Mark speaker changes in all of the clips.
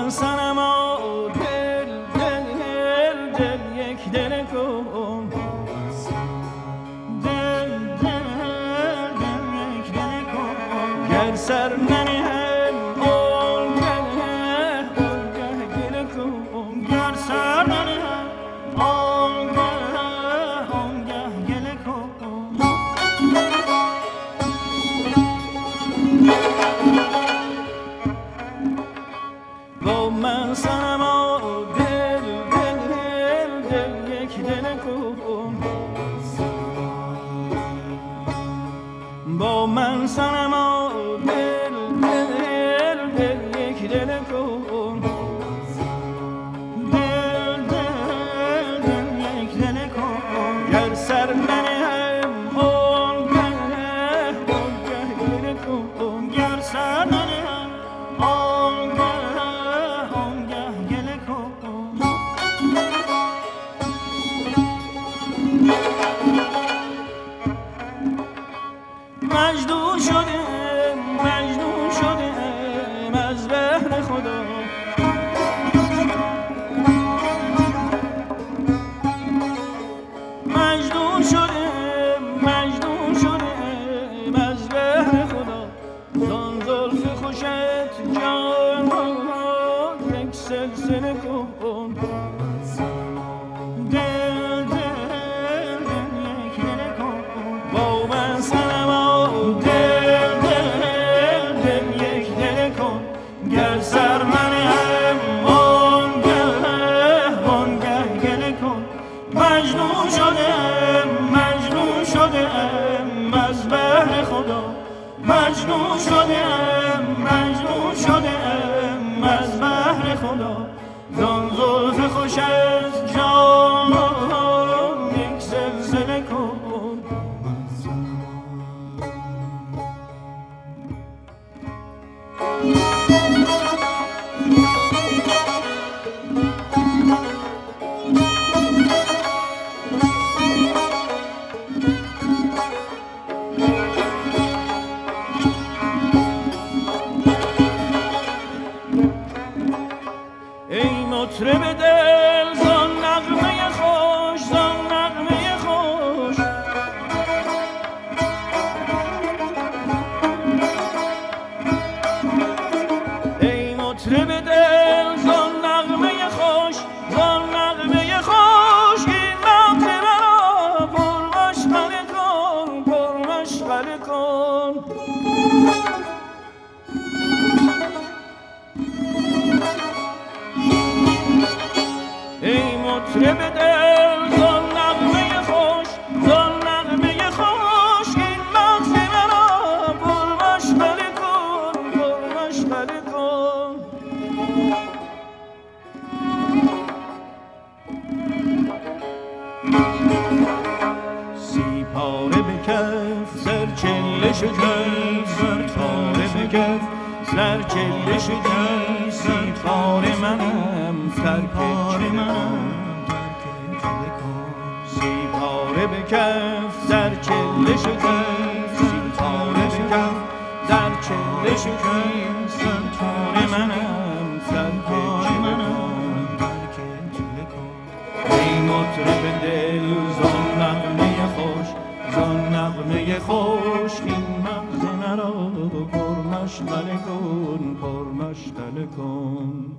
Speaker 1: من صنما دل دل دل دل یک دل کن دل دل دل یک دل کن گر سر ننهم آنگه گل کن گر سر ننهم آنگه گل کن با من صنما دل دل دل دل یک دل کن با من صنما دل دل دل یک دل کن دل دل دل یک دل کن گر سر ننهم آنگه گل کن گر سر ننهم آنگه گل کن مجنون شدم از بهر خدا مجنون شدم از بهر خدا زان زلف خوشت جان یک سلسله کن دل دل دل یک دل کن با من صنما دل دل دل یک دل کن گر سر منهم آنگه گل کن مجنون شدم از بهر خدا مجنون شدم از بهر خدا زان زلف خوش از جان یک سلسله کن ای مطرب دل زان نغمه خوش زان نغمه خوش ای مطرب دل زان نغمه خوش زان نغمه خوش این مغز مرا پر مشغله کن ای مطرب دل زان نغمه خوش زان نغمه خوش این مغز مرا پر مشغله کن سی پاره به کف زر چله شکست زر پاره به کف زر چله شکست سی پاره منم ترک منم سی پاره به کف زر چله شکست سی پاره به کف زر چله شکست سی پاره منم ترک منم ای مطرب دل زان نغمه خوش زان نغمه خوش این مغز مرا پر مشغله کن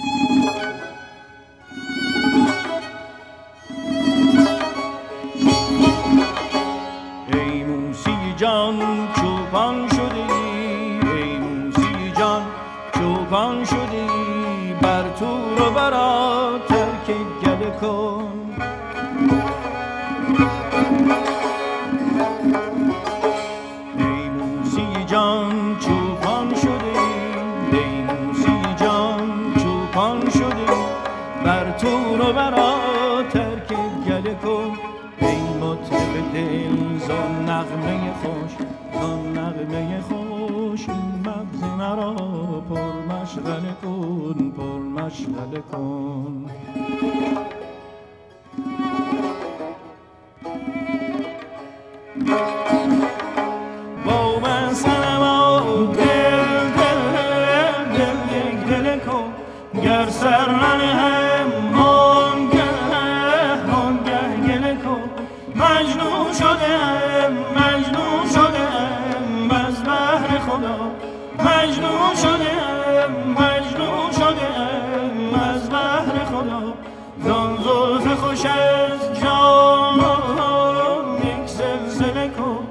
Speaker 1: ای موسی جان چوپان شدی ای موسی جان چوپان شدی بر تور و برا ترک گله کن ای موسی جان چوپان شدی ای موسی جان چوپان شدی بر تور و برا ترک گله کن ای مطرب دل زان نغمه خوش زان نغمه خوش این مغز مرا پر مشغله کن با من صنما دل دل دل یک دل کن مجنون شدم از بحر خدا زان زلف خوش از جان یک زلزله کن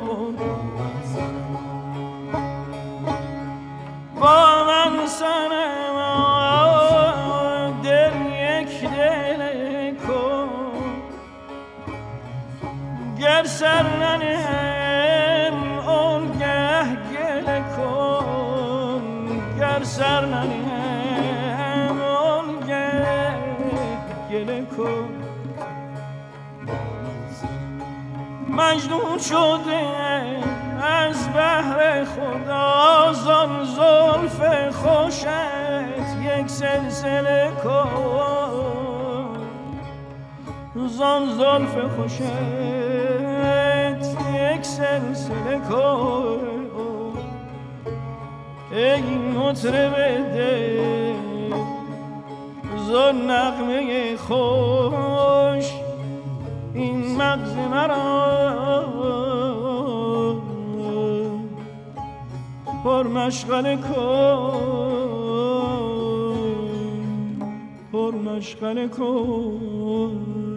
Speaker 1: با من سنم دل یک دل کن گر سر ننهم اون گه گل کن گر سر ننهم اون گه گل کن مجنون شده از بحر خدا زان زلف خوشت یک سلسله کن زان زلف خوشت یک سلسله کن ای مطرب دل زان نغمه خوش این مغز مرا پر مشغله کن پر مشغله کن